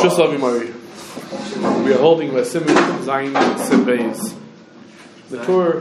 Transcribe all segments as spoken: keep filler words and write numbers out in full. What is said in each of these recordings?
Shus Avimari. We are holding Vasim Zayin Sebeis. The Torah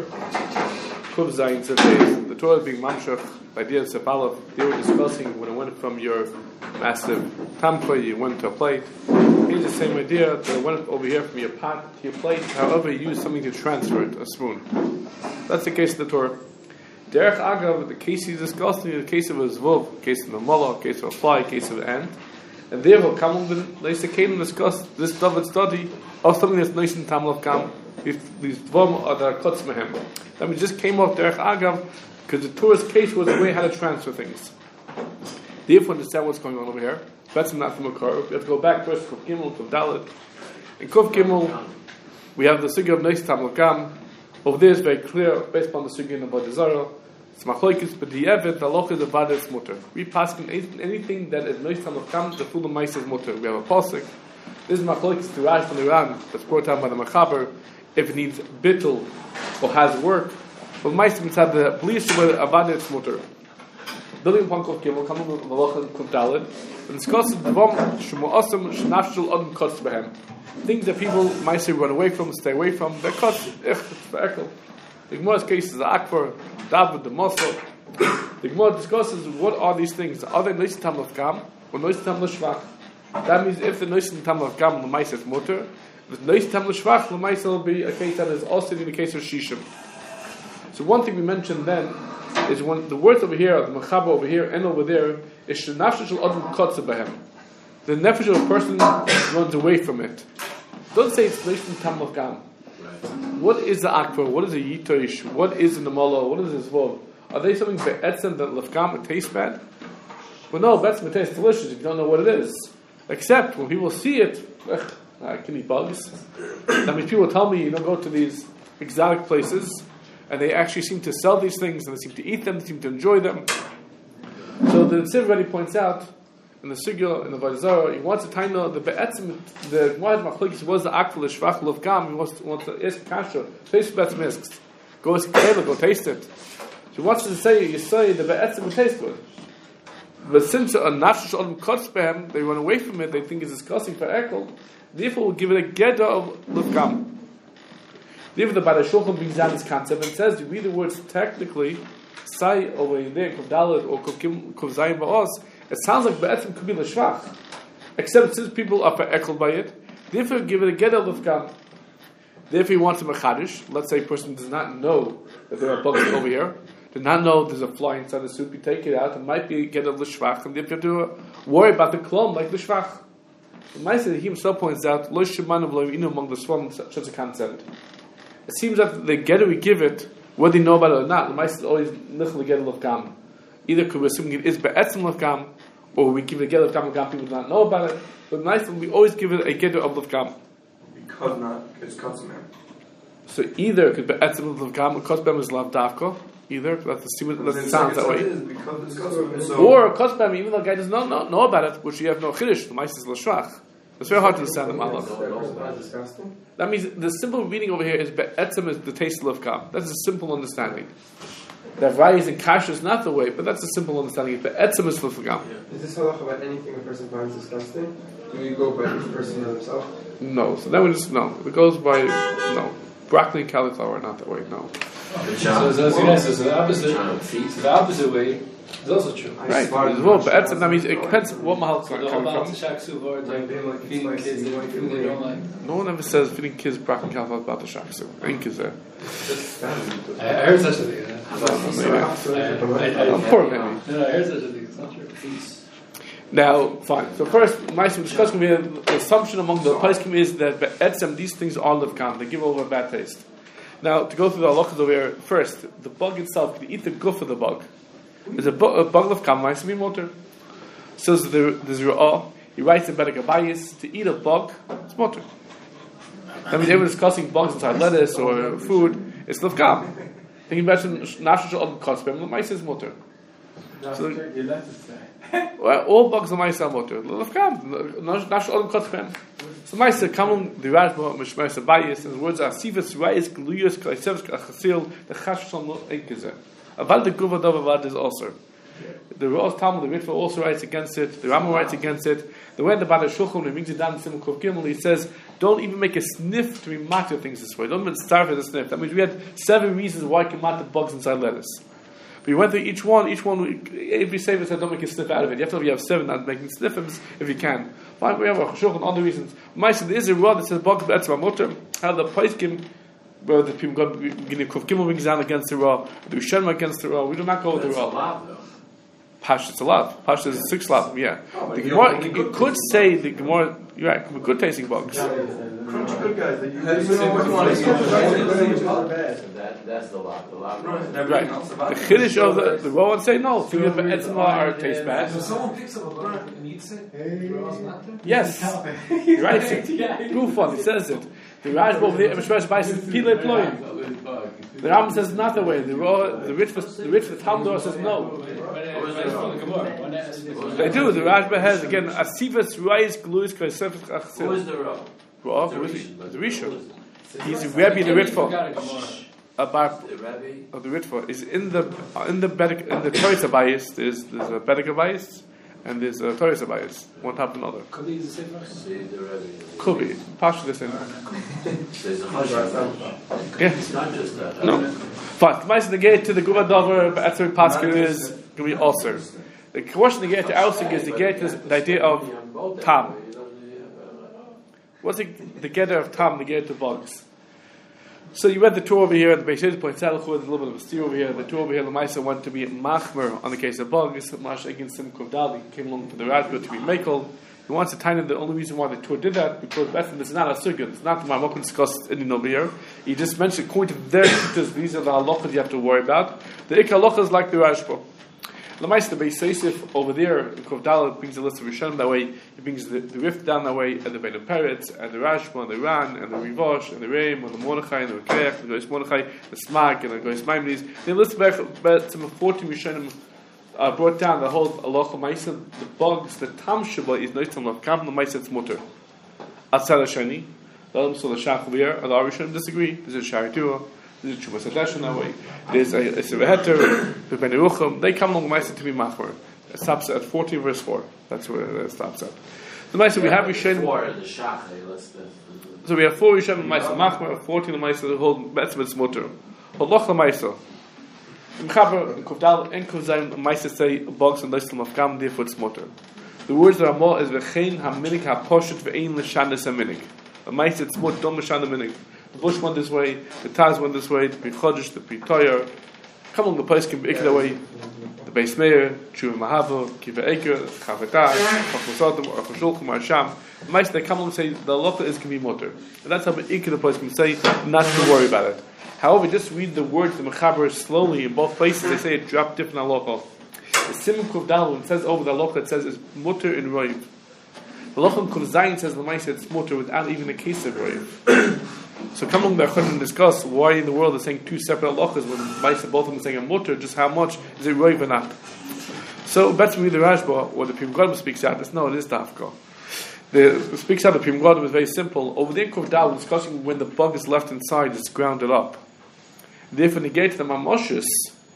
Kuv Zayin Sebeis. The Torah being Mamshach by Dia Sepalov. They were discussing when it went from your massive tampa, you went to a plate. Here's the same idea that it went over here from your pot to your plate. However, you use something to transfer it, a spoon. That's the case of the Torah. Derech Agav, the case he's discussing, the case of a zvuv, case of a mullah, case of a fly, case of an ant. And therefore, Kamel ben Leisa Kalim discussed this David study of something that's nice in Tamil of Kam. These dvom are the cuts mehem. That we just came off Derech Agav because the Torah's case was the way how to transfer things. Therefore, understand what's going on over here. That's not from a car. We have to go back first to Kuf Gimel, Kuf Dalet. In Kuf Gimel, we have the sugya of nice Tamil of Kam. Over there is very clear, based upon the sugya in the Avodah Zarah. It's machlokes, but the evet, the loch is the vada is mutter. We pass in anything that is nice Tamil of Kam, the full of mice is mutter. We have a pasuk. This is machlokes to Rash from Iran, that's brought down by the Machaber. If it needs bittul or has work, but mice inside the blish where avada is mutter. Building upon Kuf Gimel, coming with the loch and Kuf Dalet, and discussing the vom shmu asam shnafshul adam cuts behem. Things that people might say run away from, stay away from, they're cut. It's for ekel. The Gemara's case is the Akbar, David, the Mosul. The Gemara discusses what are these things. Are they Nois Tam of Gam or Nois Tam L'Shvach? That means if the Nois Tam of Gam, the L'Mais is Mutter. If the Nois Tam L'Shvach, the L'Mais will be a case that is also in the case of Shishim. So one thing we mentioned then is when the words over here, the Mechaba over here and over there, is Shenafsh Shel Adam Kotze Behem. The nefesh of a person runs away from it. Don't say it's Nois Tam of Gam. What is the akbar? What is a yitoish? What is in the mullah? What is this vov? Are they something be'etzem that lefkam it tastes bad? Well, no, be'etzem it tastes delicious if you don't know what it is. Except when people see it, ugh, I can eat bugs. That means people tell me, you know, go to these exotic places and they actually seem to sell these things and they seem to eat them, they seem to enjoy them. So the Tziv already points out in the Sugya, in the Avodah Zarah, he wants to tell you the be'etzim, the Moed Machlokes was the akval shvach lefkam. He wants to, wants to ask kasha, taste be'etzim isks. Go ask Kayla, go taste it. So he wants to say, you say the be'etzim will taste good. But since a nafsh adam cuts behem, they run away from it. They think it's disgusting for ekel. Therefore, we'll give it a geda of lefkam. Therefore, the Bada Shulchan brings down this concept and says, you read the words technically, say over there, Kuf Dalet or Kuf Zayin Ba'os. It sounds like be'etzim could be l'shvach, except since people are ekel by it, therefore give it a geda l'fkam. Therefore, he wants a mechadish. Let's say a person does not know that there are bugs over here, does not know there's a fly inside the soup. You take it out, it might be a geda l'shvach, and therefore you have to worry about the klom like l'shvach. The Ma'aseh he himself points out lo sheman of lo inu among the swam such a concept. It seems that the geda we give it, whether they know about it or not, the Ma'aseh is always nichel the geda l'fkam. Either could we assume it is be'etzim l'fkam, or we give it a geda of l'fkam, people do not know about it. But nice, we always give it a geda of l'fkam. Because not, it's kotzmer. So either it could be be'etzim l'fkam, or kotzbem is lav davko. Either that's the that's the sounds that way. Or kotzbem, even though the guy does not know, know about it, which you have no chiddush, the mice is l'shvach. It's very hard to understand the malach. That means the simple reading over here is be'etzim is the taste of l'fkam. That's a simple understanding. That rayis and kasha is not the way, but that's a simple understanding. But etzem is l'fagam. Is this halach about anything a person finds disgusting? Do you go by each person himself? No. So that would just no. It goes by no. Broccoli and cauliflower are not that way. No. So, so, so, so the opposite, so the opposite way is also true. Right. As well, but etzem that means it depends what mahal it's coming from. Like feeding kids food they don't like. No one ever says feeding kids broccoli and cauliflower about the shaksu. I think is there. I heard such a thing. I'm poor man. No, I heard such a thing. It's not true. Now, fine. So first, my discussion here, the assumption among the poskim is that etzem these things are levkam. They give over a bad taste. Now, to go through the halachas over here, first, the bug itself, can you eat the goof of the bug? There's a, bu- a bug levkam, mice to be motor. So there's Ra'ah, he writes in Bedek Abayis, to eat a bug, it's motor. That means they were discussing bugs inside lettuce or food, it's levkam. Then you mentioned nafsh shel kotzbem, the mice is motor. Well, all bugs are mice are motor. Levkam, nafsh shel kotzbem. So mice are coming, the Rashba, Mishmer Abayis, and the words are sivas rayis gluyos kaisevs kachasil the chash shel no enkeze. About the guva dov avad is also. The Rosh Talmud, the Ritva also writes against it. The Rambam writes against it. The way the Bada Shulchan, he brings it down in Simon Kuf Gimel, he says, don't even make a sniff to be matter things this way. Don't even start with a sniff. That means we had seven reasons why you can matter bugs inside lettuce. But you went through each one, each one, every saver said don't make a sniff out of it. You have to know if you have seven, not making sniffs if you can. Fine, we have a Shulchan, other reasons. Maisa, there is a rod that says bug be'etzma mutter. How the Paiskim, where the people got getting Kuf Gimel brings down against the raw, the Rishonim against the raw. We do not go with the raw. Pash, it's a lot. Pash is six lot, yeah. The Gemara, you could say the Gemara, you're right, we're good tasting bugs. Crunchy good guys. That you that, that's the lot. The lot. Right. The Chiddush of the, the raw one say no. Two of the etzma are taste bad. So someone picks up a bun and eats it? Yes. He writes it. Gufon, he says it. The Rajba over there, Mishmash buys Pile Ploim. The Ram says not the way. The raw, the rich, the rich, the Talmud says no. They do. The Rajba has again Asivas Ruais Gluis Kaisefet Achsil. Who is the Rav? Rav, who is he? The Rishon. He's a Rebbe the Ritva. About The Rebbe of the Ritva is in the in the Bedek, in the Torah Sabayis. There's there's a Bedek Abayis and there's a Torah Sabayis. One top of another. Could be the same See the Rebbe. Could be. Partially the same. There's a hush. Yeah. It's not just that. No. But the mice in the gate to the Guba Dover Be'etzer Paskin is going to be ulcer. The question the gate to Elsing is the gate is the idea of tam. What's the, the getter of tam, the getter of bugs? So you read the Torah over here, and the Beis Hillel points out there's a little bit of a steer over here. The Torah over here, the Maisa went to be machmer on the case of bugs. Mash against Sim Kovdali came along for the Rajba to be makel. He wants to tie in the only reason why the Torah did that because Bethlehem is not a sugya. It's not the Marmok discussed in over here. He just mentioned according to their teachers, these are the halachas you have to worry about. The ik halachas like the Rajba. The Maisa, the Beis Yosef over there, the Kovdal brings a list of Rishonim that way. He brings the, the Rift down that way, and the Bein Peretz, and the Rashba, and the Ran, and the Rivosh, and the Reim, and the Mordechai, and the Rekeach, and the Goyis Mordechai, the Smag, and the Goyis Maimonides. They list back some fourteen Rishonim uh, brought down the whole halacha Maisa. The bugs, the Tam Sheba is no Tam Lav Kam, the Maisa it's mutter. Atzal Hashani, the Olam Sol Hashach over here, and the Rishonim disagree. This is Sharitua. There's a Chuvas Hadesh in that way. There's a Sevaheter, the Ben Yerucham. They come along the Maisa to be Machmer. It stops at fourteen verse four. That's where it stops at. The Maisa we have Rishonim. Four the Shachay. Let's. So we have four Rishonim Maisa Machmer, fourteen the Maisa the whole Betzmitz Mutter. Holoch the Maisa. In Chaber, in Kovdal, in Kovzaim, the Maisa say bugs and Leislam of Gam, therefore it's Mutter. The words that are more is V'chein ha'minik ha'poshet v'ein l'shanis ha'minik. The Maisa it's Mutter, don't l'shan ha'minik. The Bush went this way, the Taz went this way, the Pichodesh, the Pitoyer. Come on, the place can be that way. The Beis Meir, Tshuva Mahava, Kiva Eker, Chavetah, Chachmosodim, or Chashulchim, Arsham. The Maisa, they come along and say the halacha is can be mutter. And that's how the Ikka the place can say not to worry about it. However, just read the words, the Mechaber slowly in both places, they say it dropped different halacha. The Simon Kuvdal, when it says over the halacha, it says it's mutter in Roiv. The halacha in Kuf Zayin says the Maisa it's mutter without even a case of Roiv. So come along there and discuss why in the world they're saying two separate halachas when Maisa both of them are saying a mutter, just how much is it roiv or not? So better read the Rashba or the Pim Gadol speaks out. It's no, it is the Hafka. The speaks out the Pim Gadol is very simple. Over there in Kovdal discussing when the bug is left inside, it's grounded up. Therefore negate the mamoshes,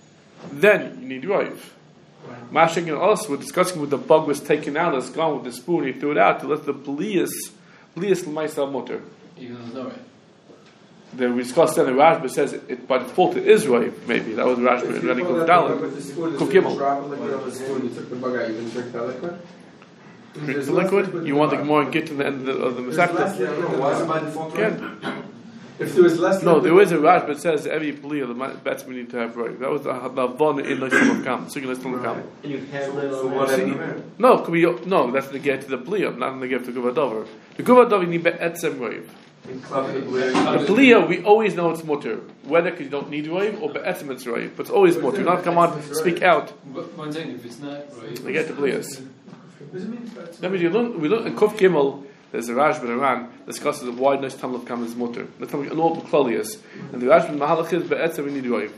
then you need roiv. Mashing and us we're discussing when the bug was taken out, it's gone with the spoon, he threw it out to let the blias blias l'maisa mutter. Even though it's not right. The we discussed that the Rashba says it, it by default it is right. Maybe that was Rashba If and you then he pull goes that down. with the spoon, Kuf the Gimel. drop of liquid on the spoon, you took the bug out, you can drink that liquid? Drink the liquid. You want the more and get to the end of the, of the There's less Masechta. liquid, why is it by default right? Again, If there was less no, liquid, there is a Rashba that says every belief the bets we need to have right. That was the the von in the Shalom Kam. So you can listen Kam. And you handle it so on what the happened? No, could be no. That's the get to the bliyah, not in the get to Guvadover. The Guvadover you need be'etzem roiv. In club the blue. The bliyah we always know it's mutter, whether because you don't need roiv or be'etzem it's roiv, but it's always mutter. Not come on, speak out. But one thing, if it's not right. They get the bliyahs. What does it mean? That means you learn, we learn in Kuf Gimel. There's a Rashba in Iran discusses why nice Tam of Kam is mutter. That's how we know what Klalius. And the Rashba in Mahalach is be'etzem we need roiv.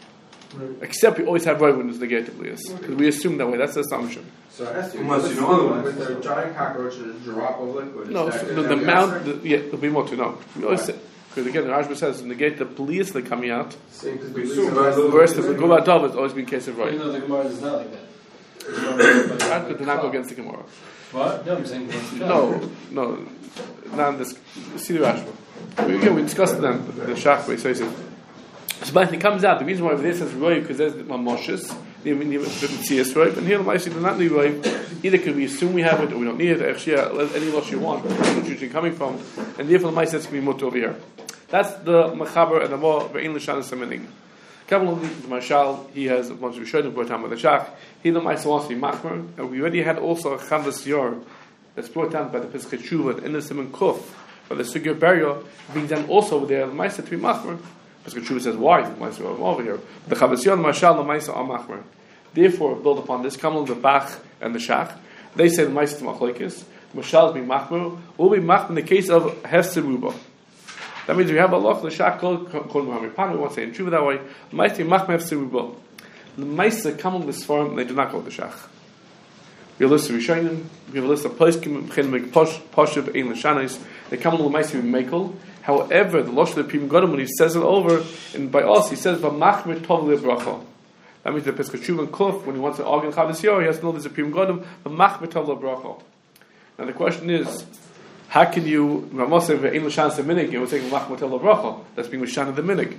Except we always have roiv when it's negated bliyahs because we assume that way. That's the assumption. So I asked you, Unless with you a know spoon, otherwise. with a giant cockroach and a drop of liquid. No, is so that the, gonna the be amount, outside? the, yeah, it'll be mutter. No, we always say because again the Rashba says negate the bliyahs that are coming out. Same, 'cause We we assume lose by the the Verse the Guvadov has always been case of Even roiv. though the Gemara is not like that. That did not go against the Gemara. What? No, I'm saying against the shach. No, no, not in this. See the Rashba. We, again, we discussed them, the Shach, so he says. So but it comes out, the reason why over there says Roy, because there's the Mamoshes, the Mitzvahs, right? And here, the Maisi does not need Roy. Either could we assume we have it, or we don't need it, actually, any loss you want, that's what you're usually coming from. And therefore, the Maisi says can be mutter over here. That's the Machaber and the Mo, Ve'in L'shan Semining. Kabbalah, the Marshal, he has a bunch of Rishonim brought down by the Shach. He, the Maisi, wants to be Machmer, and we already had also a Chavas Yor that's brought down by the Pesach Tshuva in the Simon Kuf, by the Sugya Burial, being done also over there, the Maisi to be Machmer. Pesach Tshuva says, why? The Maisa are over here. The Chavas Yor, the Marshal, the Maisa are Machmer. Therefore, build upon this, come along the Bach and the Shach. They say the Maisa to Machlokes, Marshal is being Machmer, will be Machmer in the case of Hefzer Ruba. That means we have a loch, the Shach called Kol Muhammad Pan, we want to say in Tshuva that way, the Maisa being Machmer Hefzer Ruba. The Maisa come along this form, they do not call the Shach. We have a list of Rishonim, we have a list of Poskim, Chenim, Poshev, Ein L'shanis, they come along the Maisa being Mekel. However, the Losh of the Pim Godim, when he says it over, and by us, he says, V'machmer tov lebracha. That means the Pesach Tshuva and Kuf, when he wants to argue in Chavas Yor, he has to know there's a Pim Godim, V'machmer tov lebracha. Now the question is, how can you, Ramoseh ve'ein l'shan se minig, and we're saying V'machmer tov lebracha, that's being l'shan of the minig.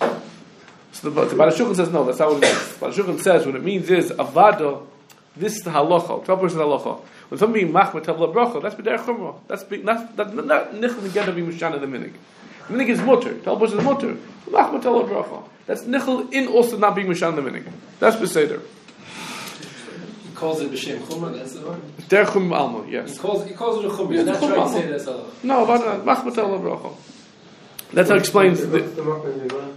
So the, the Baal HaShulchan says, no, that's not what it means. Baal HaShulchan says, what it means is, Avada, this is the halacha, twelve percent halacha. When somebody being machmer tavla bracha, that's b'derech chumrah. That's being that's that not nichel together being mishana the minig. The minig is mutter. twelve percent is mutter. Machmer tavla bracha. That's nichel in also not being mishana the minig. That's beseder. He calls it b'shem chumrah. That's the one. Derech chumrah alma. Yes. He calls he calls it a chumrah. He's not trying to say that's halacha. No, but uh, machmer tavla bracha. That's how it explains. The,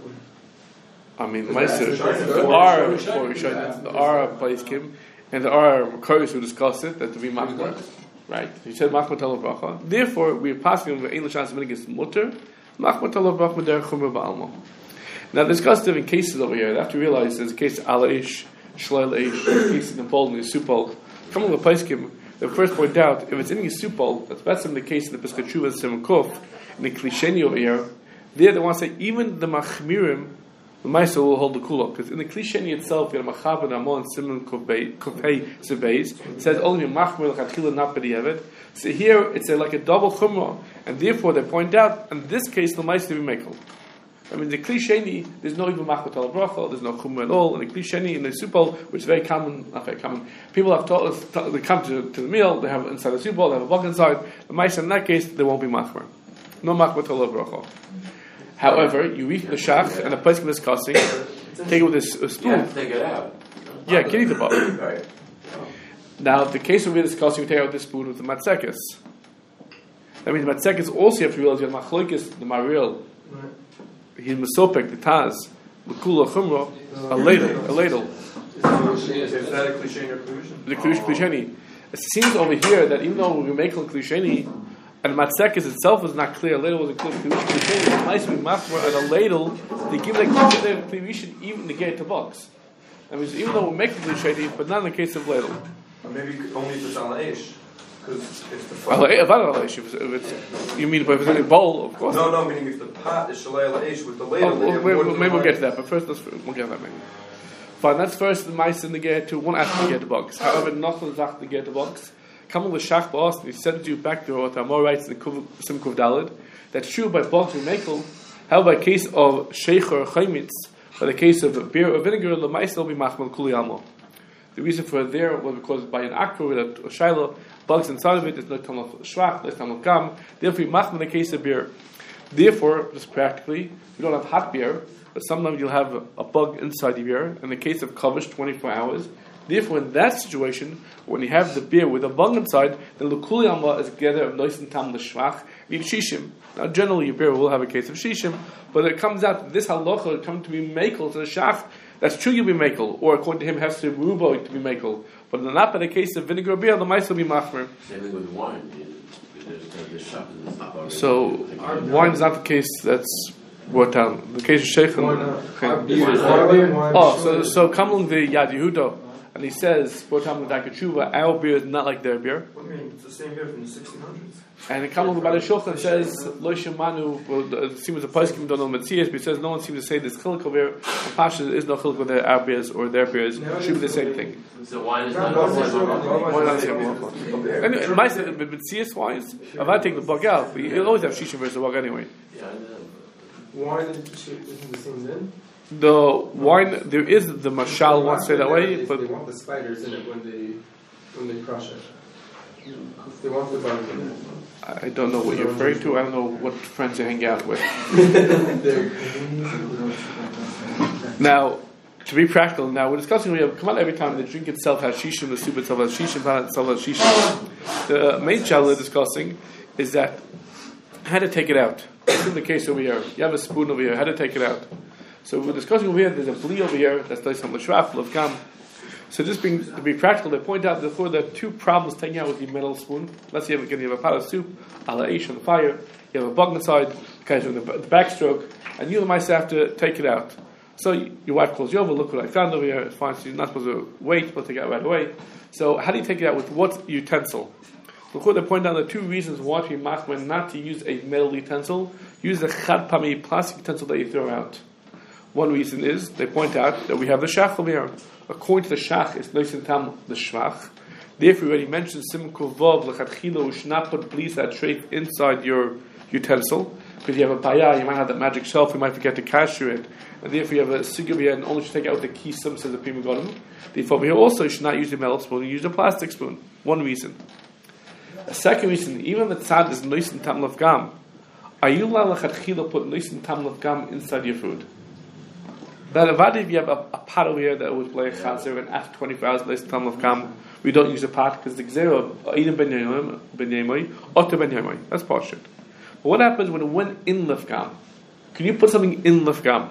I mean, Meiser, there are four Rishonim, there are Paiskim, and there are Makarios who discuss it, that to be Machmer. Right? He said Machmer Talav Bracha. Therefore, we are passing over Ein L'shan Seminig against Mutter, Machmer Talav Bracha Derech Chumrah Ba'alma. Now, there's discussed different cases over here. You have to realize there's a case of Ala Ish, Shlel Ish, there's a case of the Bol and the Supol. Coming to the Paiskim, they first point out, if it's in the Supol, that's better than the case in the Pesach Tshuva and Simon Kuf, in the Klisheni over here, there they want to say, even the Machmirim, the Maisa will hold the kula, because in the Klisheni itself, you have Machab and Amon Simon Kufei Sebeis. It says only Machmer L'Chachila not B'di'evet. So here it's a, like a double chumrah, and therefore they point out in this case the Maisa will be mekel. I mean the Klisheni, there's no even Machmer Tal Bracha, there's no chumrah at all. In the Klisheni, in the Supol, which is very common, not very common. People have taught us, they come to, to the meal, they have inside the Supol, they have a bug inside. The Maisa in that case, there won't be Machmer. No Machmer Tal Bracha. However, you reach the shach and the place of discussing, take it with a, a spoon. Yeah, take it out. Yeah, can eat the bug. Right. Now, the case we're discussing, you take out this spoon with the matzekes. That means the matzekes also you have to realize you have machlokes, the maril, he's mesopek, the taz, the kula chumrah, a ladle, a ladle. Is that a cliche or conclusion? The klisheni. It seems over here that even though we make a klisheni, and matzekes itself is not clear. A ladle wasn't clear. It's nice with machmer and a ladle. They give like we should even negate the box. That means even though we make the klisheni, but not in the case of ladle. Or maybe only if it's on the ish, because it's the Well, if it's, if it's, you mean if it's in a bowl, of course. No, no, meaning if the pot is shalei la ish with the ladle. Oh, they have well, more maybe than we'll one. get to that. But first, let's we'll get to that maybe. Fine. That's first the mice in the get to one aspect to get the box. However, not the zach to get the box. Come with Shach Ba'as, and he said to you back to what Amor writes in the Sim Kuv Daled. That's true by box and mekel. How by case of sheikh or chaymitz, by the case of beer or vinegar, the mice will be machmal kuli amo. The reason for it there was because by an akro with a shiloh, bugs inside of it, there's no tamal shvach, there's tamal gam. Therefore, machmal in the case of beer. Therefore, just practically, you don't have hot beer, but sometimes you'll have a bug inside the beer. In the case of kavish, twenty-four hours. Therefore, in that situation, when you have the beer with a bung inside, then l'kuli alma is together of nois and tam l'shvach, need shishim. Now, generally, your beer will have a case of shishim, but it comes out that this halacha will come to be makel to the shach. That's true, you'll be makel, or according to him, has to be rubo to be makel. But in not by the case of vinegar or beer, the mice will be machmer. Same thing with wine. The shop is not already. So, wine is not the case that's brought down. The case of sheikh. Why not? Oh, so so come along the Yad Yehuda. and he says, our beer is not like their beer. What do you mean? It's the same beer from the sixteen hundreds. And the Kamal by the Shulchan says, Lo Shemanu, well, it seems the Paiskim don't know Metzias, but he says no one seems to say this Chiluk over here. Pasha is no Chiluk with their our beers or their beers. It should be the same thing. So wine is No, not no, the same. Why not the same? Anyway, it might say that Metzias wise, if I take the bug out, but you'll always have Shisha versus the bug anyway. Yeah, I know. Wine isn't the same then? The wine, there is the Mashal wants to say that way, but they want the spiders in it when they when they crush it. They want the bug in it. I don't know what you're referring to. I don't know what friends you hang out with. Now, to be practical, now we're discussing, we have come out every time the drink itself has shishim, the soup itself has shishim, the itself has shishim. The main challenge we're discussing is that how to take it out. This is the case over here. You have a spoon over here, how to take it out. So we're discussing over here, there's a bli over here, that's nice on the shraf, levkam. So just being, to be practical, they point out before there are two problems taking out with the metal spoon. Let's say you have, you have a pot of soup, ala ish on the fire, you have a bug inside, guys doing the, the backstroke, and you might have to take it out. So your wife calls you over, look what I found over here, it's fine, so you're not supposed to wait, but take it out right away. So how do you take it out with what utensil? Before they point out the two reasons why to be machmir not to use a metal utensil, use the chad pami plastic utensil that you throw out. One reason is, they point out that we have the shach over here. According to the shach, it's noisen tam the shvach. Therefore, we already mentioned sim kuvov lechatchila, we should not put bleach that trait inside your utensil, because you have a paya, you might have that magic shelf, you might forget to cashew it, and therefore you have a sigil here, and only should take out the kisum, says the Pri Megadim. Therefore, over here also, you should not use the metal spoon, you use a plastic spoon. One reason. A second reason, even the tzad is noisen tam lefgam. Are you allowed lechatchila put noisen tam lefgam inside your food? That if you have a, a pot over here that was like chazer, and after twenty-four hours, noisen tam lefgam, we don't use a pot because the gzera either ben yamoy, ben yamoy, or to ben yamoy. That's part shit. But what happens when it went in lefgam? Can you put something in lefgam?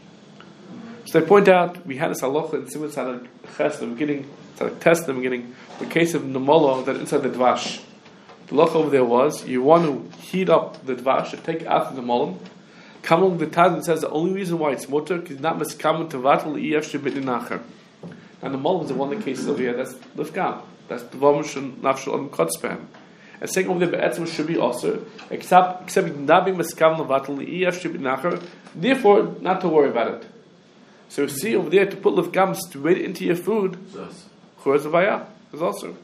So they point out, we had this halacha in Simon Tzadok Ches in the beginning, Tzadok Test in the beginning, the case of Namolo, that inside the dvash. The halacha over there was, you want to heat up the dvash, and take it out of the molam. Come along the Taz and says the only reason why it's mutter is not miskamen to vatal ef shebit nacher. And the molam is the one of the cases over here that's lefgam. That's the vomish and nafshel and kotzpam. And saying over there, be'etzim should be also, except except not being miskamen levatal ef shebit nacher. Therefore, not to worry about it. So you see over there to put lefgam straight into your food. Churz avaya is also.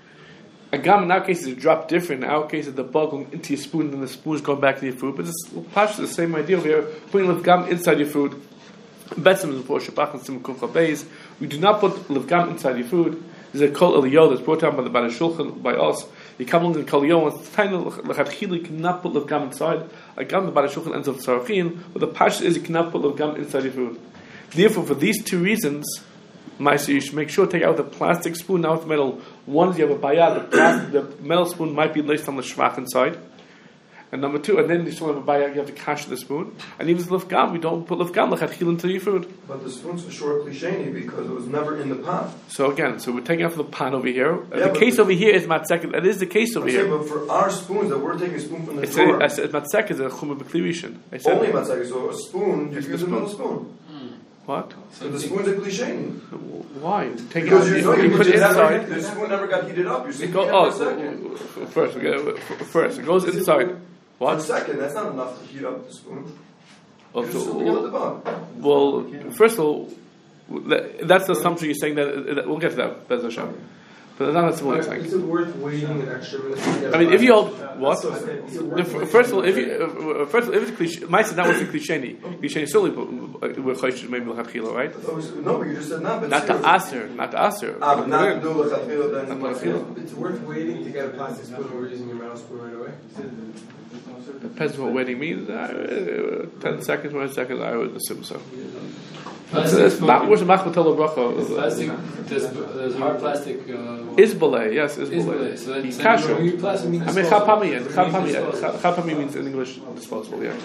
A gam in our case is a drop different. In our case, is the bug going into your spoon and the spoon is going back to your food. But it's Pash the same idea over here, putting lefgam inside your food. Betzim is before Shabbat and Simon Kuf Beis. We do not put lefgam inside your food. There's a kol eliyo that's brought down by the by the Shulchan by us. You come along in kol eliyo and it's tiny lechatchila, you cannot put lefgam inside. A gam the by the Shulchan ends up tzarachin, but the Pash is you cannot put lefgam inside your food. Therefore, for these two reasons, Maisa, you should make sure to take out the plastic spoon, now with metal. One is you have a bayad, the, plastic, the metal spoon might be laced on the shvach inside. And number two, and then you still have a bayad, you have to cash the spoon. And even with lefgam, we don't put lefgam lechatchila into your food. But the spoon's for sure klisheni because it was never in the pot. So again, so we're taking out from the pan over here. Yeah, the case over here is matzek. That is the case over here. But for our spoons that we're taking a spoon from the It's drawer, a, I said matzek is a chumah b'klirishin. I said only matzah. So a spoon, you use a metal spoon. what? So the spoon's a klisheni. Why? Take Because it out. you know, You, you put it never, inside. the spoon never got heated up. You're It sitting go, there oh, for a second. so, first, we get, first it goes inside. For a What? second, that's not enough to heat up the spoon. Oh, You're so- just looking at the bottom. Well, first of all, that- that's the assumption you're saying that, that we'll get to that. That's a shot. But that's not simple Is like. it worth waiting an extra minute? to get I mean, a if you bottom? hold what? That's what I'm saying. Is it worth The, waiting first of all, to if get you uh, first of all, if it's a cliche, mice is not what's a cliche. Cliche solely we're choishes maybe l'chadchila, right? Oh, no, but you just said not. But Not to seriously. aser, not to aser. Ah, but not to do l'chadchila, then Not l'chadchila. It's worth waiting to get a plastic spoon over using your metal spoon right away. Depends on what waiting means. Uh, ten seconds, one second, I would assume so. Plastic It's spoon. not- Where's the machmatel There's bracha? plastic, there's, there's hard plastic. Uh, Isbole, yes, Isbole. isbole. So that's Kasher. when you plastic means I mean, disposable. chapami, and chapami, Disposable. chapami means in English disposable. Yeah.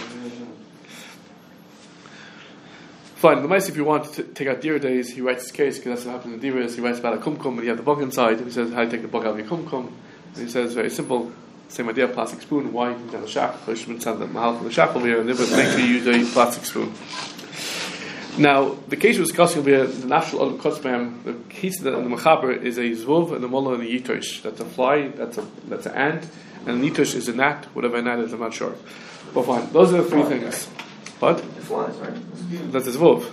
Fine. The mice, if you want to t- take out Dira days, he writes his case because that's what happens in Dira. He writes about a kumkum, and you have the bug inside. And he says how you take the bug out of your kumkum. And he says very simple. Same idea, plastic spoon. Why? You have a shach. Chushman sent the mahal from the shach over here, and they would make sure you use a plastic spoon. Now, the case we're discussing over the natural Adam Kotzbam, the case that in the Mechaber is a Zvuv and a Mullah and a Yitosh. That's a fly, that's a that's an ant, and a Yitosh is a gnat, whatever a gnat is, I'm not sure. But fine, those are the three things. What? Flies, right? That's a Zvuv.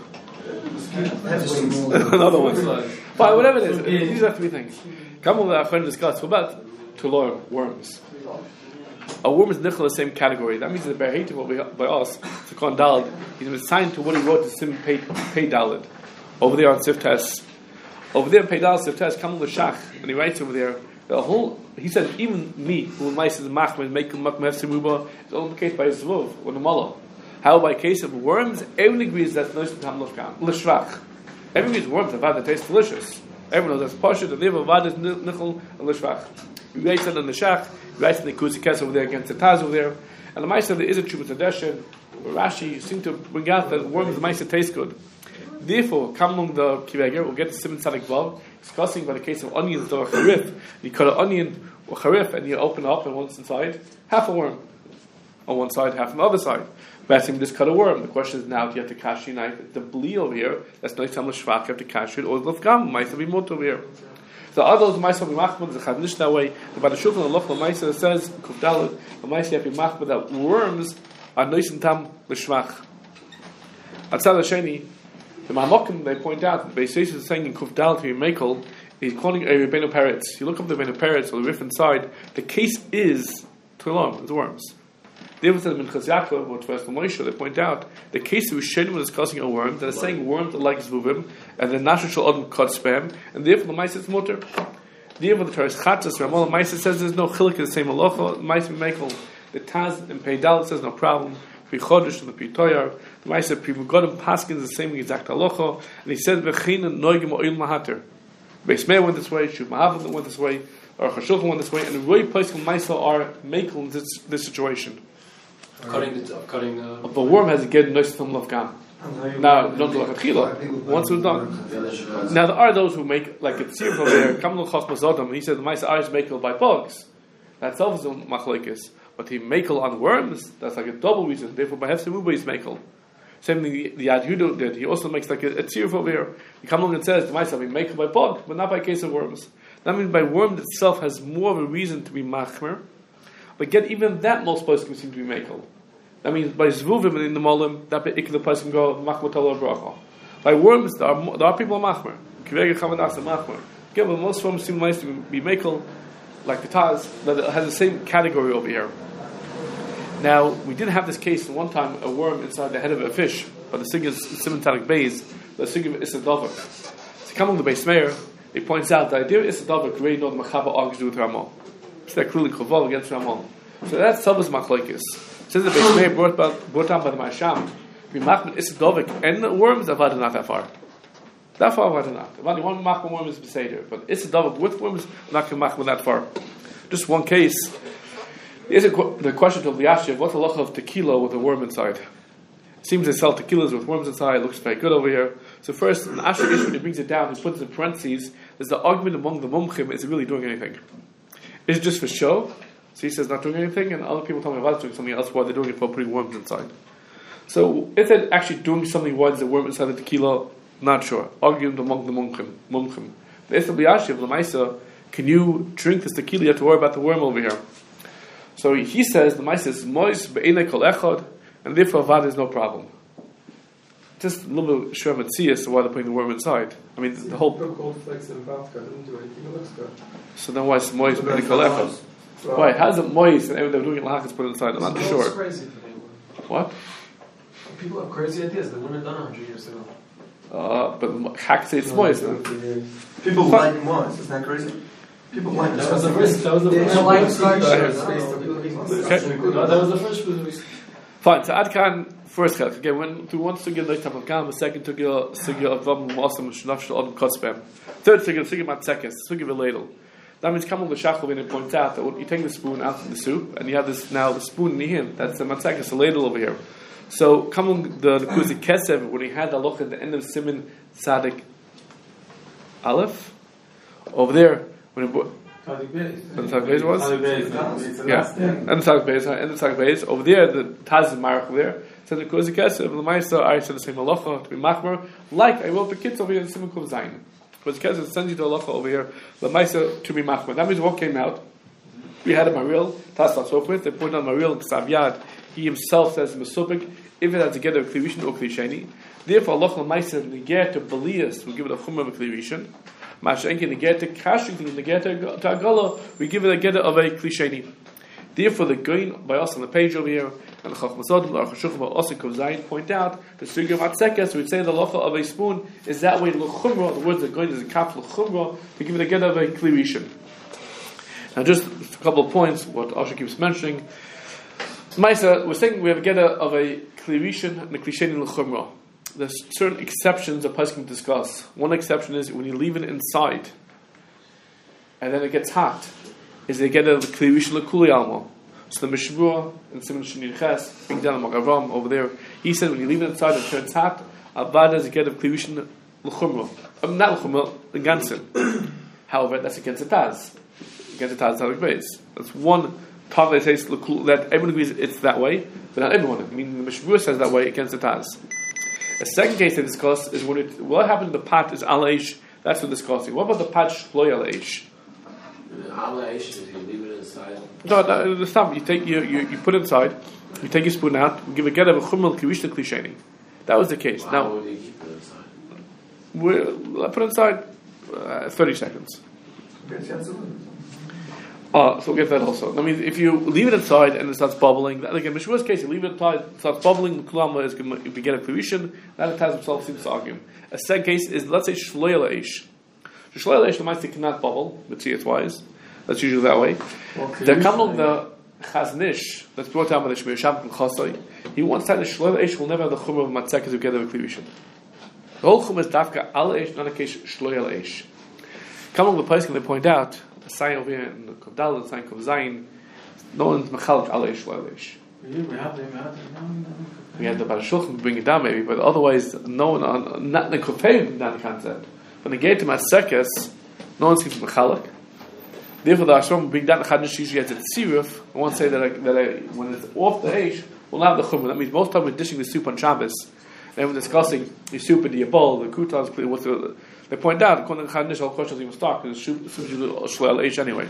Another one. Fine, whatever it is, these are three things. Come on, our friend discuss. What about Tulor, worms? A worm is nichel the same category. That means that by hating what we by us, to Kon Dalad, he's assigned to what he wrote to Sim Pei Pei Dalad. Over there on Siftes. Over there in Pei Dalad Siftes, come the Shach, and he writes over there, the whole he said even me, who mice is machmed, make him makmef simuba, is only the case by his Zvuv, or the Mullah. How by case of worms, everyone agrees that's no tam lofkam. L'shvach. Everyone agrees worms have had the taste delicious. Everyone knows that's pasha, the liver, vad is nichel, and l'shvach. We write it on the Shach, we write it in the Kuzi Kes over there against the Taz over there. And the Maisa, there is a Chubut Hadeshin, where Rashi seemed to bring out that worms, the Maisa taste good. Therefore, come along the Kiveger, we'll get to Simon Sadik Vav, discussing by the case of onions that are charif. You cut an onion or charif and you open it up and once inside, half a worm on one side, half on the other side. But I just cut a worm. The question is now, do you have to kashi knife? The bli over here, that's not some shvach, you have to kashi it, or the lefgam, Maisa be mut over here. So are those Maisa be machmud, the Chadnish that way, by the Shulchan Aloch, the Maisa says, Kufdalit, the Maisa have to be machmud, that worms are nois and tam l'shvach. Atzal Hasheni, the Mahamokim, they point out, the Beis Yosef is saying in Kufdalit, to be Mekel, he's calling a Rebbeinu Peretz. You look up the Rebbeinu Peretz, or the Rif inside, the case is Tulon, it's worms. The difference in Minchas Yaakov or Tveres Moshe, they point out the case of Shen was discussing a worm that is saying worms are like Zvuvim, and the natural Adam caught spam, and therefore the Maisa is mutter. Therefore the Teres Chatzas Ramon Maisa says there's no chilik in the same halacha. Maisa Mekel, the Taz and Peidal says no problem. Pri Chodesh and the Pri Toyar, the Maisa Pri Mugodim Paskin is the same exact halacha, and he said V'chin and Noigim Oil Mahater. Beis Meir went this way, Shuv Mahavan went this way, or Chashulchan went this way, and the Roy Place and Maisa are Mekel in this, this situation. Cutting the cutting the. The worm has to get nice from lafgam. Now, don't do like a chila. Once we're done. Now, there are those who make like a tzir over there. Kamel chos mazodam, and he said the mice eyes makel by bugs. That itself is a machlekes. But he makel on worms. That's like a double reason. Therefore, by hefse muba is makel. Same thing the, the Yad Yudo did. He also makes like a, a tzir over here. He comes along and says the mice have been makel by bug, but not by case of worms. That means by worm itself has more of a reason to be machmer. But yet, even that most poskim seem to be makel. That means by zvuvim in the molim, that the person go machmer tola bracha. By worms, there are, there are people machmer. Kivega chamadas machmer. Again, but most worms seem nice to be makel, like the Taz, that it has the same category over here. Now, we did have this case one time, a worm inside the head of a fish, but the sig is simultanic bays, the sig of Isadavar. So, coming to the Beis Meir, he points out the idea of Isadavar created not machaba argues with Ramon. It's that cruelly koval against Ramon. So that's Sabba's machlokes. Since the Beis Meir brought, brought down by the Marsham, we machmed Issadovik and the worms, Avad not that far. That far, Avad not. Avad you want to machmed worms beseder, but Issadovik with worms, not going to machmed that far. Just one case. Here's a, the question to Liashiv, what's the halacha of tequila with a worm inside? It seems they sell tequilas with worms inside, it looks very good over here. So first, in Asher Ish, when he brings it down, he puts it in parentheses, there's the argument among the mumchim, is it really doing anything? Is it just for show? So he says not doing anything, and other people tell me about doing something else while they're doing it for putting worms inside. So if they're actually doing something, why does the worm inside the tequila? Not sure. Argument among the mumchim. mumchim. The Esel B'Yashiv, L'maisa, can you drink this tequila? You have to worry about the worm over here. So he says, the Maisa is moist, be'enei kol echad, and therefore avad is no problem. Just a little bit of sure so why they're putting the worm inside. I mean, the whole. Gold flakes in vodka didn't do anything. It looks good. So then why is moist be'enei kol echad? Why? How's it moist and everything they're doing it lahachas put it inside? I'm not it's sure. Crazy What? People have crazy ideas. They wouldn't have done a hundred years ago. Uh, but hack say it's moist. People like moist. Isn't that crazy? People like That was the first. That was the first. They like Okay. No, that was the first business. Fine. So Adkan first chelk again. When we want to get the type of gam, the second to get sugya of vam awesome shnafshel adam kotzbem. Third sugya sugya matzekes sugya v'leidel. That means come on the shachal and points out that when you take the spoon out of the soup and you have this now the spoon in the hand. That's the matzekes, the ladle over here. So come on the the kuzik kesev when he had the loch at the end of Siman Sadik Aleph over there when it, And the Tzadik Beis was? Yeah. And the Tzadik Beis, and the Tzadik Beis. Over there, the Taz is Marach over there. Said the Kozik Kesef, the Maisa, I said the same halacha to be machmer, like I wrote the kids over here in Simon Kuf Zayin. Kozik Kesef sends you the halacha over here, the Maisa to be machmer. That means what came out. We had a Maril, Taz starts off with, they point on Maril and Ksav Yad. He himself says Mesubik, if it has together a Klivishin or Klisheni. Therefore, Allah Maisa, Neger to Belias, we give it a Chumra of a Klivishin. Mashenki, Neger to Kashing, Neger to Agala, we give it a Geder of a Klisheni. Therefore, the Goin by us on the page over here, and the Chacham Sodim, the Archashuch, by us and Kov Zayin point out the Sugya Matsekes, we say the Locha of a spoon is that way, L'chumra, the words the Goin is a Kaf L'chumra, we give it a Geder of a Klivishin. Now, just a couple of points, what Asher keeps mentioning. Maisa, we're saying we have a Geder of a Klivishin and a Klisheni L'chumra. There's certain exceptions that Pesach can discuss. One exception is when you leave it inside and then it gets hot, is they get a Klivishin L'kuli Alma. So the Mishvua and Simon Shinir Ches, bring down Magavam over there, he said when you leave it inside and it turns hot, Avada is a get of Klivishin L'chumra. Um, not L'chumra, the Gansin. However, that's against the Taz. Against the Taz Tzadik Beis. That's one part that says that everyone agrees it's that way, but not everyone. I mean, the Mishvua says that way against the Taz. A second case they discuss is when it, what happened to the pot is Al Eish, that's what they're discussing. What about the pot Shloy Al Eish? Al Eish, if you leave it inside. No, no, no, stop. You take you, you you put it inside. You take your spoon out. You give a get of a chumel kivish to klisheni. That was the case. Well, now, how would you keep it inside? We'll put it inside uh, thirty seconds. Oh, so we'll get that also. I mean, if you leave it inside and it starts bubbling, that, like in Mishua's case, you leave it inside, it starts bubbling, the kulama is going to get a klivishin, that Taz himself seems to argue. A second case is, let's say, shloy al eish. Shloy al eish, the mitzvah cannot bubble, but see it's wise. That's usually that way. The Kamlon, the Chaznish, that's brought down by the Shmir Sham from Chasai, he wants to say the shloy al eish will never have the chumrah of matzekah together with klivishin. The whole chumrah is dafka al eish, not a case shloy al eish. Kamlon, the place can they point out, a sign over here in the Kovdal, the sign of Zayin, no one's mechalek al eish shloy al eish. We had the Baruch Shulchan bring it down maybe, but otherwise, no one, on, not in the Kofeim, not the concept. When they get to Masekes, no one seems mechalek. Therefore, the Ashram bring down the Chadnish usually as a tziruf. I want to say that, I, that I, when it's off the eish, we'll not have the chumrah. That means most time we're dishing the soup on Shabbos, and we're discussing the soup in the yabol, the kutans, what's the. They point out, according to Chadnish, all questions even start because the soup is usually shloel eish anyway.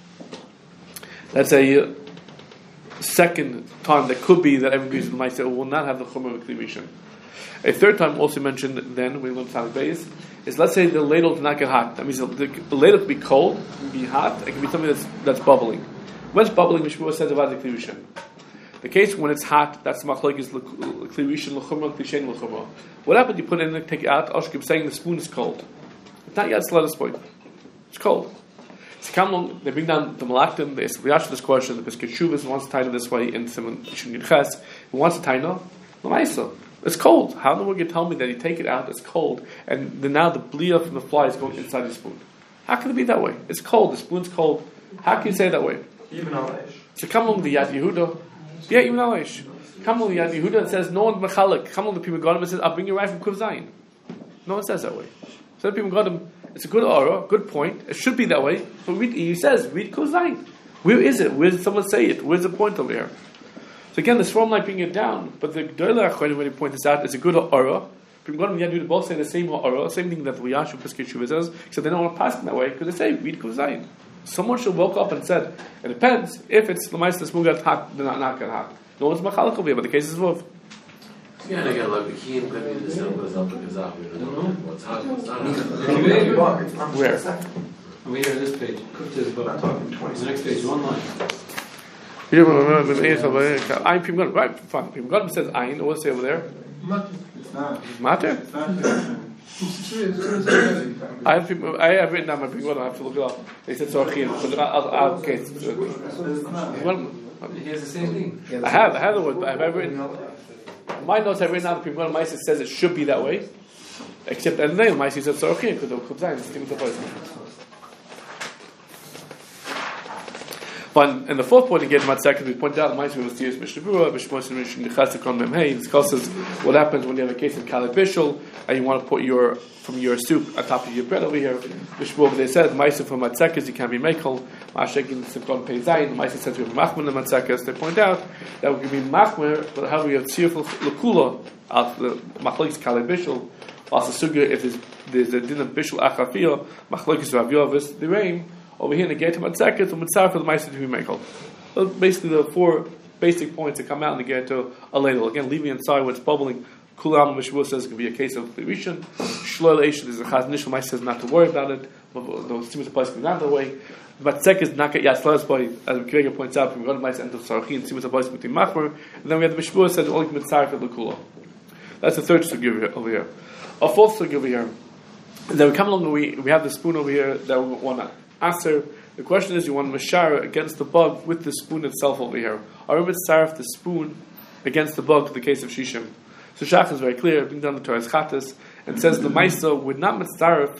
That's a uh, second time that could be that everybody's might say will not have the chumrah of klivishin. A third time also mentioned then when we learn Tzadik Beis is let's say the ladle does not get hot. That means the, the ladle can be cold, can be hot, it can be something that's that's bubbling. When it's bubbling, Mishmur says about the klivishin. The case when it's hot, that's the machlok is klivishin l'chumra, klishen l'chumra. What happened? You put it in and take it out. Osh keeps saying the spoon is cold. It's not yet at this point. It's cold. So come along, they bring down the malachtim. They ask this question. The Pesach Shuvas wants to tie it this way in Simon Shinir Ches. He wants to tie no, no ma'isa. It's cold. How in the world you tell me that you take it out, it's cold, and then now the bleed from the fly is going inside the spoon? How can it be that way? It's cold. The spoon's cold. How can you say it that way? Even al eish. So come along the Yad Yehuda. Yeah, even al eish. Come along the Yad Yehuda and says no one's mechalek. Come along the people got him and says I'll bring you right from Kuv Zayin. No one says that way. So the people got him. It's a good aura, good point. It should be that way. But read, he says read Kuv Zayin. Where is it? Where does someone say it? Where's the point over here? So again, the Swarm like bringing it down, but the Gdolah Achronim, when he points this out, is a good aura. Primgon and Yadu both say the same aura, same thing that we Yashu Pesach Shuvah says, except they don't want to pass it that way because they say read Kuv Zayin. Someone should woke up and said, it depends if it's the Meister Smug got hot, they're not not get hot. No one's machalak over here, but the case is wolf. Yeah, again, like the key could be the same as up because up. We don't know what's hot, what's not. Where? Over here on this page. There's about the next page, one line. Ein Primgon, right? Fine. Primgon says Ein. What's it over there? Matter. I have I have written down my Primgon. I have to look it up. They said Sorchin. Okay. Here's the same thing. I have. I have the word. But I have written. My notes I've written down. Primgon Ma'aser says it should be that way, except at the name Ma'aser said Sorchin because of Kubzayin. But in the fourth point again, Matzekes, we point out Ma'aser was Tiras Mishnah Berurah, discusses what happens when you have a case of Kalei Bishul and you want to put your from your soup on top of your bread over here. Mishmur, they said Ma'aser for Matzekes you can't be Mekel. Ma'ashekin Simchon Pei Zayin. Ma'aser says we have Machmer in Matzekes. They point out that we can be Machmer, but how we have Tzirful Lekula out the Machlokes Kalei Bishul. Also, Sugya if there's there's a din of Bishul Achafiyah, Machlokes Rav Yovis the rain. Over here in the gate of Matzekes, and Mitzaref for the Ma'aser to be Mekel. So basically, the four basic points that come out in the gate to a ladle. Again, leaving inside when it's bubbling. Kulam Mishmur says it can be a case of Rishon. Shlol Eish, there's a Chaz Nishal Ma'aser says not to worry about it. But the Simus place can not the way. Matzekes not get Yaslas by, as Kirega points out, from God Ma'aser end of Sarachin, Simus place with the Machmer. And then we have the Mishmur says only Mitzaref for the Kula. That's the third sugya over here. A fourth sugya over here. And then we come along and we, we have the spoon over here that we want to answer. The question is, you want Mashara against the bug with the spoon itself over here. Are we mitzaref the spoon against the bug in the case of Shishim? So Shach is very clear, being done the Torah's Chattas, and says the Maisa would not mitzaref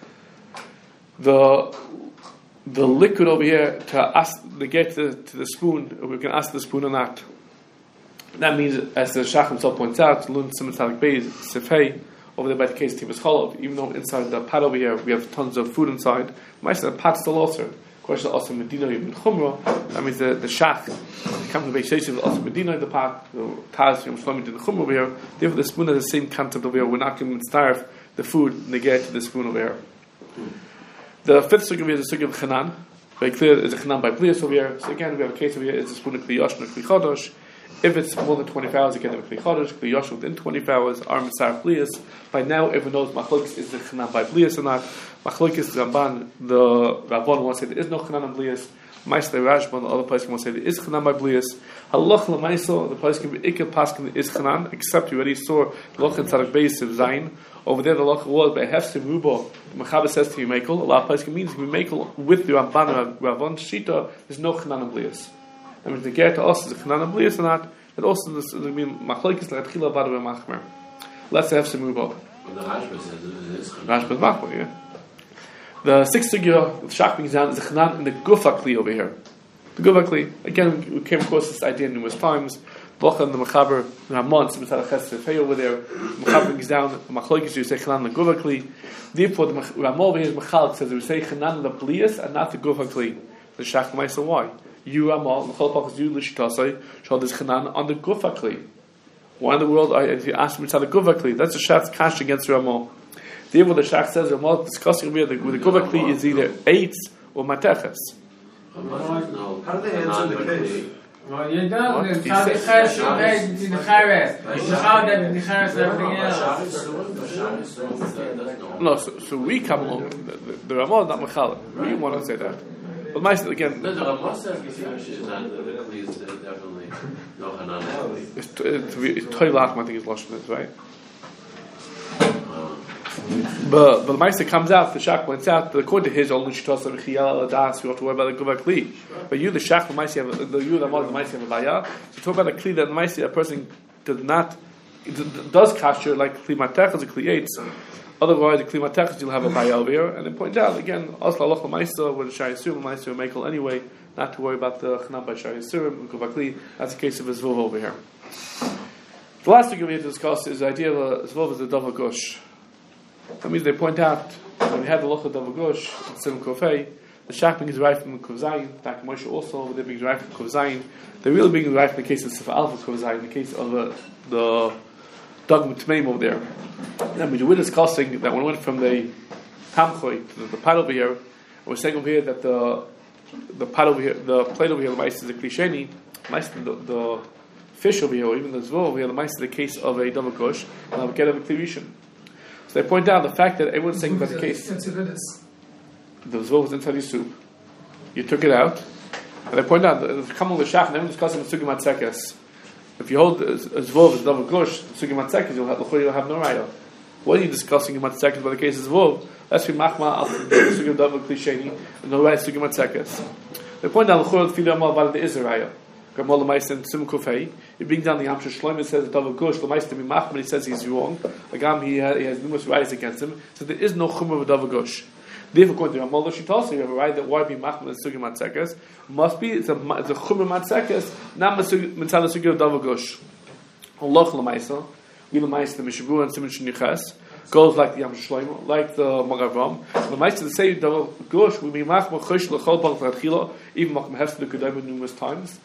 the the liquid over here to ask to get to, to the spoon, or we can ask the spoon or not. That means, as the Shach himself points out, Lun Simatalik Beis Sefei, over there by the case of Timus Cholov, even though inside the pot over here we have tons of food inside, Maisa the pot still also. Question also Medina Ibn Chumra, that means the, the Shach, the comes to Beis Sheshiv, also Medina in the pot, the Taz from Shlomi Ibn Chumra over here, therefore the spoon has the same concept over here, we're not going to starve the food, negate to the spoon over here. The fifth sugya is the sugya of Chanan, very clear, is a Chanan by Plias over here, so again we have a case over here, it's a spoon of Kli Yosh and Kli Chodosh. If it's more than twenty-four hours, again, Kli Chodesh, Kli Yosh within twenty-four hours, are Mitzaref Blias. By now, everyone knows Machlokes is the Chanan by Blias or not. Machlokes Ramban, the Rabban wants to say there is no Chanan on Blias. Ma'aser the Rashban, the other place wants to say there is Chanan by Blias. Halach l'Ma'aser, the place can be Ikka Paskin is Chanan, except you already saw the Loch in Tzarak Beis of Zayin. Over there, the Loch was by Hefsim Rubo. The Mechaber says to you, Mekel. A lot of places means you Mekel with the Ramban, Ravon Shita, there's no Chanan on Blias. I mean, the ger to us is a Chanan Blias or not, and also this, I mean, Machlokes L'Atchila Badav Machmer. Let's have some move up. The Rashba says it is Rashba is Machmer, yeah. The sixth sugya, the Shach brings down, is the Chanan in the Gufa Kli over here. The Gufa Kli, again, we came across this idea numerous times. Blocha and the Mechaber, Ramon, Simitad HaChesed Fei over there. The Mechaber brings down, the Machlokes, you say Chanan in the Gufa Kli. Therefore, the Ramon over here is Mechal, says we say Chanan in the Blias and not the Gufa Kli. The Shach Maisa, why? You Ramal, the Chol Pachas, you Lishitasai, show this Chanan on the Gufa Kli. Why in the world, if you ask me to the Gufa Kli, that's a Shach's cash against Ramal. Therefore, the Shach says Ramal discussing with the, with the Gufa Kli is either eights or Mateches. How do they answer the case? Well, you don't. The Chavis you made the Chavis. The Chavis, the Chavis, everything else. No, so, so we come along. The, the, the Ramal is not Mechal. We want to say that. But my again. No, the Ramal says the Kli is definitely no Hanan. It's Toilach, I think is Lashon, right? But but the Ma'aser comes out, the Shach points out that according to his only Shitasa V'chiyal Adas, you have to worry about the Gufa Kli. But you, the Shach, the Ma'aser, have the you, the Ma'aser, the Ma'aser have a Baya. So talk about a Kli that the Ma'aser, a person does not does kasher like Kli Matech as a Kli Eitz. Otherwise, the Kli Matech you'll have a Baya over here. And then point out again, also Allah the Ma'aser with the Shai Yisurim, the Ma'aser Mekel anyway, not to worry about the Chanan by Shai Yisurim, Gufa Kli. That's the case of his Zvuv over here. The last thing we have to discuss is the idea of a Zvuv as a Dava Gush. That means they point out when we have the Loch of Davagosh, it's Sim Kofei, the Shach being derived from Kuf Zayin, Tak Moshe also over there being derived from Kuf Zayin. They're really being derived in the case of Sefer Alpha Kuf Zayin, in the case of uh, the Dog Mitmeim over there. And we were discussing that when we went from the Tamchoy to the, the pot over here, and we're saying over here that the the pot over here, the plate over here, the mice is a klisheni, mice the, the fish over here, or even the Zvo over here, the mice is the case of a Davagosh, and I'll get of a Klirishan. So they point out the fact that everyone's saying about the case. The Zvo was inside your soup. You took it out. And they point out, the come on the Shach, and everyone's discussing the Sugi Matsekes. If you hold a Zvo as a double gush, Sugi Matsekes, you'll have, you'll have no raya. What are you discussing in Matsekes about the case of Zvo? Let's be Machma al Sugi double Klisheni, and no raya Sugi Matsekes. They point out, L'chol Tfilu Amal Val there is a raya. Gamal L'maisa and Sim Kufei. You bring down the Yamshah Shlomo, says the double gush, L'maisa to be Machma, he says he's wrong. Agam, he, he has numerous rayas against him. So there is no Chumra of a double gush. Therefore, according to Ramallah Shitasi, we have a right that why be machmer the sugi matzekas must be it's a it's a chumra matzekas, not mitzvah the sugi of davagosh. Allah l'maisa, we l'maisa the mishavu and siman shenichas goes like the Yam Shlomo, like the Magavam. L'maisa the say davagosh we be machmer chosh l'chol bal v'atchila even machmer hefs the kedayim numerous times.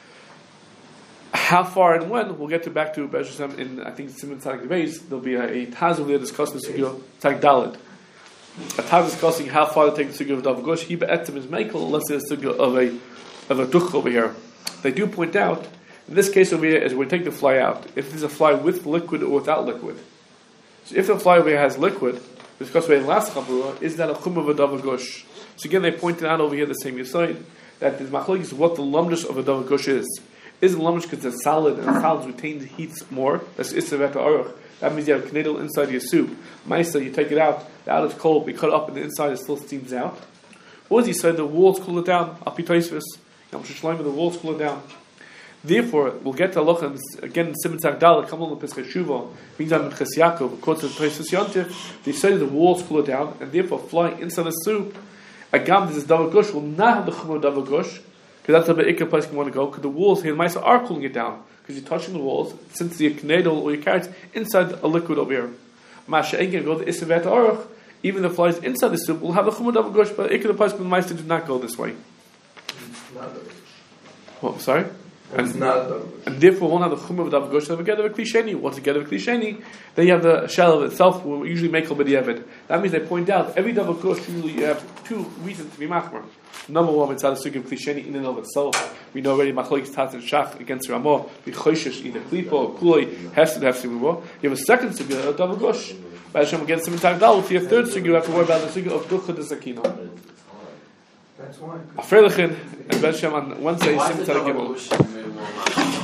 How far and when we'll get to back to Bezoshem in I think Siman Tzadik Beis. There'll be a, a taz over there discussing the sugi Tzadik Daled. A taz discussing how far to take the sugi of davagosh. He be'etzim is mekel. Let's say the sugi of a of a duch over here. They do point out in this case over here is we take the fly out. If there's a fly with liquid or without liquid. So if the fly over here has liquid, discussed in the last chabura, is that a chum of a davagosh? So again, they pointed out over here the same yisoid that the machlokes is what the lumdish of a davagosh is. Is the lumdish because it's solid and solids retain the heat more? That's isavet aruch. That means you have a knedel inside your soup. Maisa, you take it out, the out is cold, we cut it up, and the inside it still steams out. Or as he said, the walls cool it down. Apitoisvis, Yom Shishlayim, the walls cool it down. Therefore, we'll get to Halacha again in Siman Tzadik Daled, come on the Pesach Shuva, means on Ches Yaakov, according to Tosfos Yontif, they say the walls cool it down, and therefore flying inside the soup, a gam this davagosh will not have the chumrah of davagosh, because that's the Be'ikah place you want to go, because the walls here in Maisa are cooling it down, because you're touching the walls, since the knedel or your carrots inside a liquid over here. Masha ain't going to go the Isavet Aruch, even the flies inside the soup will have the chumrah of davagosh, but Ikah the place in Maisa did not go this way. Well, sorry? And, and therefore, won't have the chumrah of davagosh together with klisheni. Once together with klisheni, then you have the shell of itself. Will usually make a b'diavad. That means they point out every davagosh usually you have two reasons to be machmer. Number one, it's out of sugi of klisheni in and of itself. We know already machlokes tats and shach against Ramah. We choishish either klipa or kulei hefsid hefsid muvah. You have a second sugi of davagosh. By Hashem against Siman Tzadik Daled. If you have a third sugi, you have to worry about the sugi of ducha de zakina. That's why. Afrelichin and Bezoshem on Wednesday Siman Tzadik Gimel.